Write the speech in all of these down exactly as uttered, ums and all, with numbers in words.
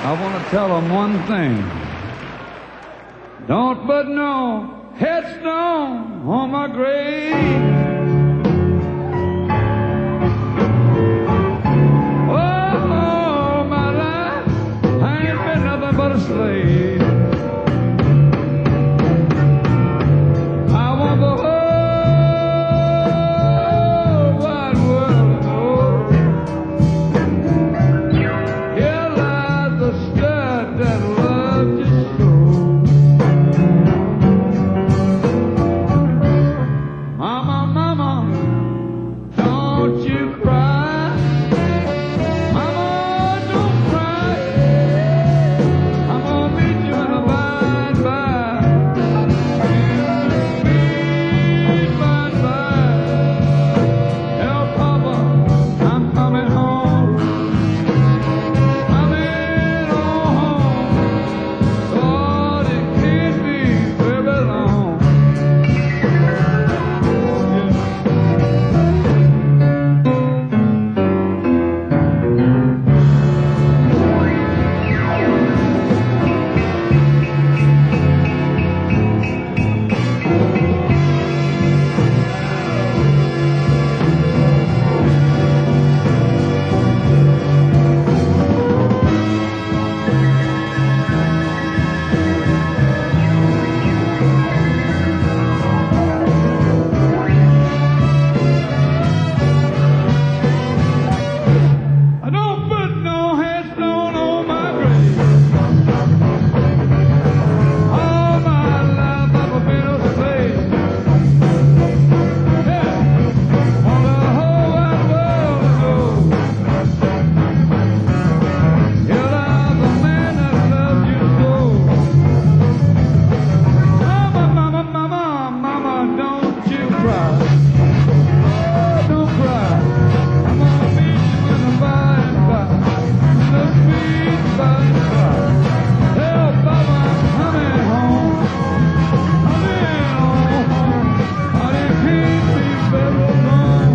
I want to tell them one thing. Don't put no headstone on my grave. Oh, my life, I ain't been nothing but a slave. I want the whole wide world to know. Here lies the stud that loved you so. Mama, mama, don't you cry. Mama, don't cry. I'm gonna meet you in the by and by. In the sweet by and by. Tell Papa I'm coming home. Coming home. Lord, it can't be very long. I don't put no headstone on my grave. All my life I've been a slave. Yeah, want the whole wide world to know. Here lies a man that loves you so. Mama, mama, mama, mama, don't you cry. Don't cry. I'm gonna meet you in the by and by. In the sweet by and by. Tell Papa I'm coming home. Coming home. But it can't be very long.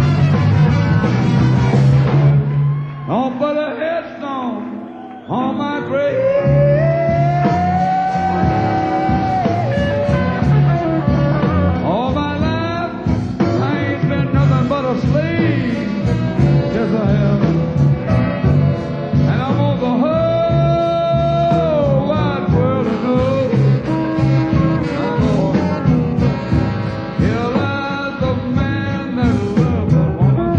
Don't put a headstone on my grave. All my life, I ain't been nothing but a slave. Yes, I am. And I want the whole wide world to know. Oh, here lies the man that loved a woman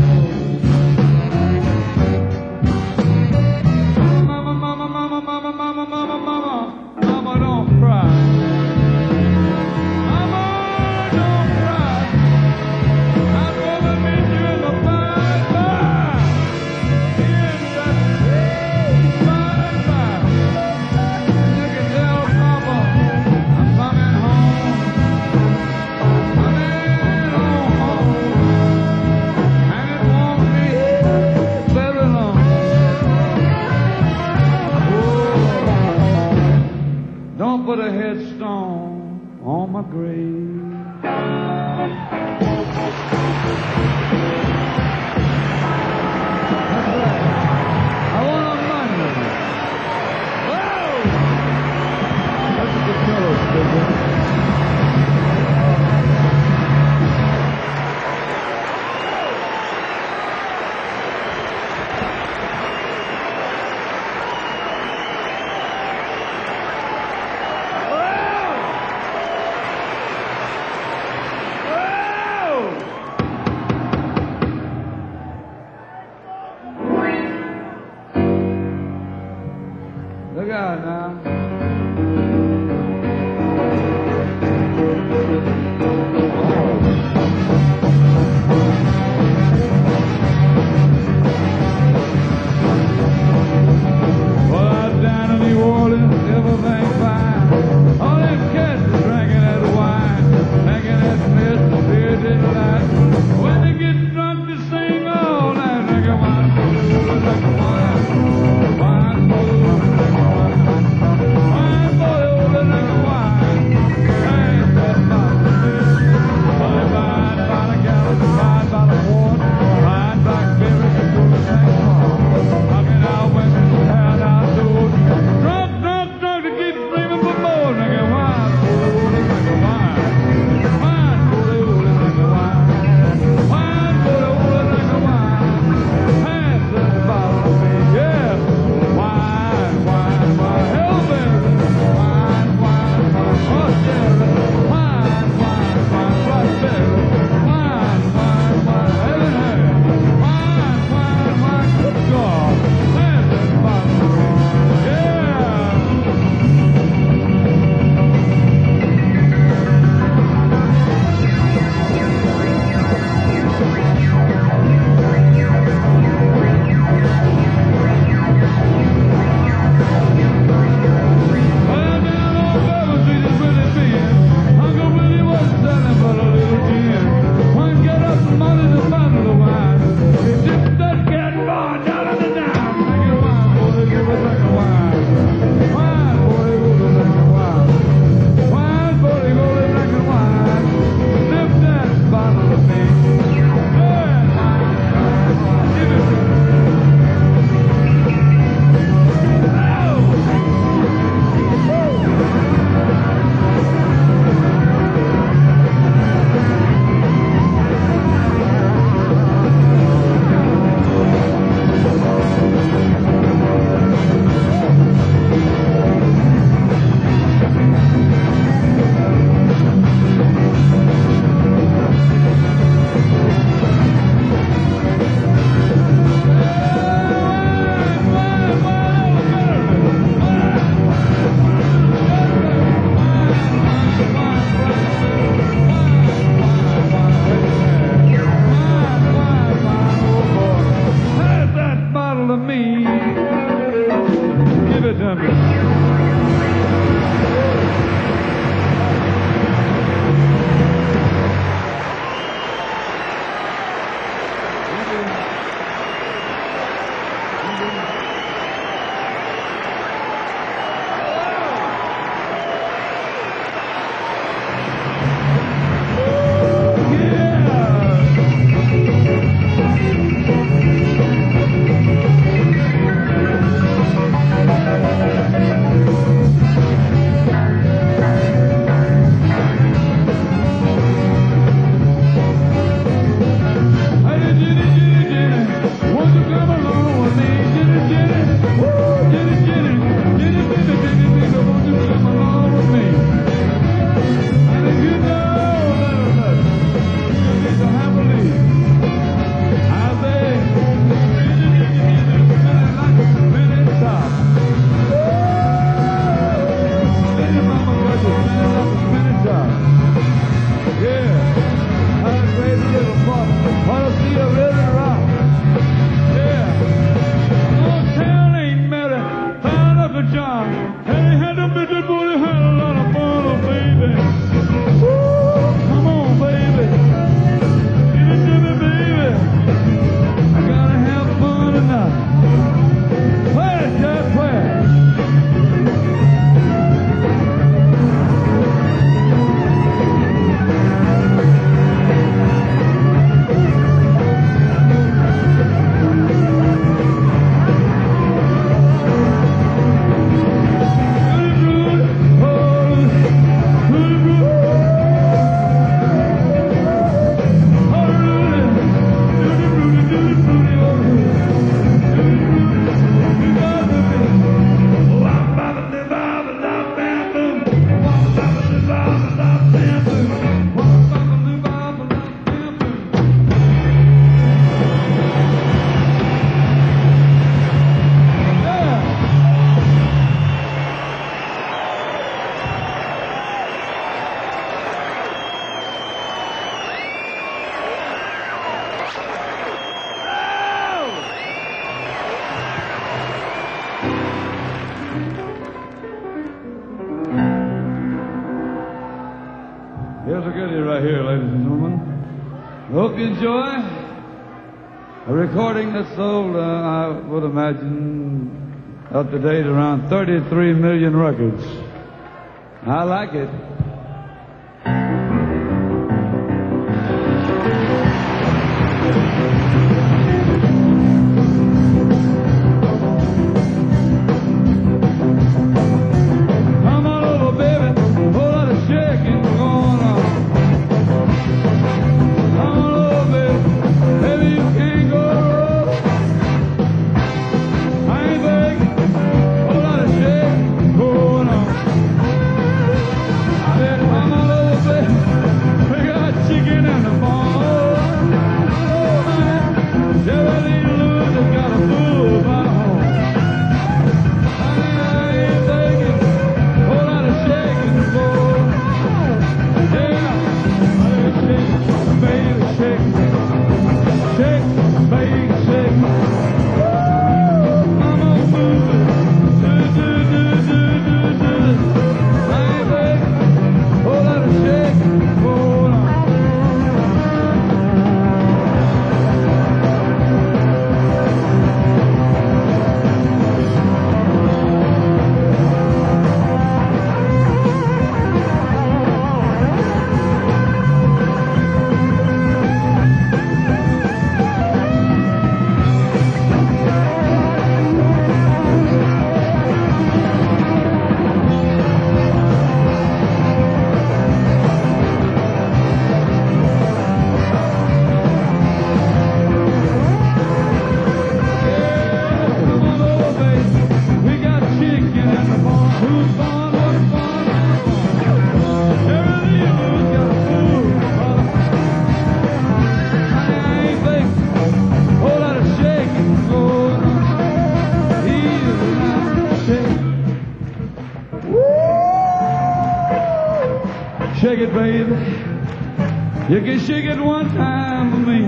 so. Mama, mama, mama, mama, mama, mama, mama, mama, don't cry. Mama, don't cry. I'm gonna meet you in the by and by. In that sweet by and by. You can tell Papa I'm coming home. Coming home. And it won't be very long. Oh, don't put a headstone on my grave. That's right. I want a money. Whoa! That's a good fellow, baby. Look out now. Well, out down in New Orleans, everything fine. All them cats are drinking that wine, drinking that mess, the beer didn't light. When they get drunk, they sing all night. Drink a wine, drink a wine, wine, drink a wine. done me. Here's a goodie right here, ladies and gentlemen. I hope you enjoy a recording that's sold, uh, I would imagine, up to date around thirty-three million records. I like it. Shake it, baby. You can shake it one time for me.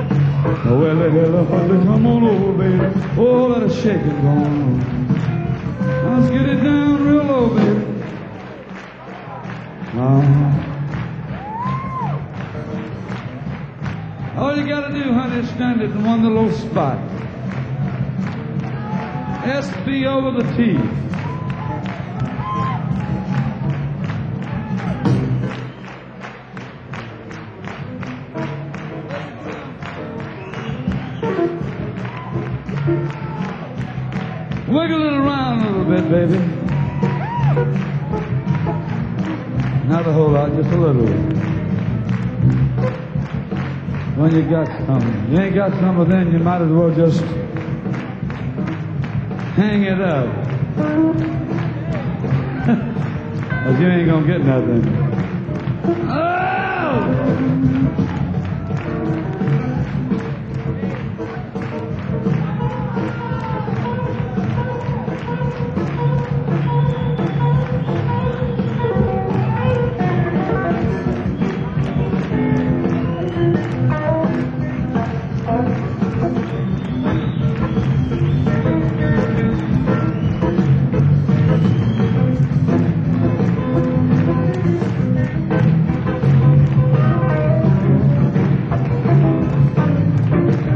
Well, hell, come on over, baby. Oh, let us shake it going on. Let's get it down real low, baby. Uh-huh. All you gotta do, honey, is stand it in one little spot. S B over the T. Wiggle it around a little bit, baby. Not a whole lot, just a little. When you got some. You ain't got some, but then you might as well just hang it up. Cause you ain't gonna get nothing. Oh!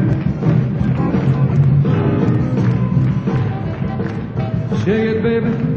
Shake it, baby.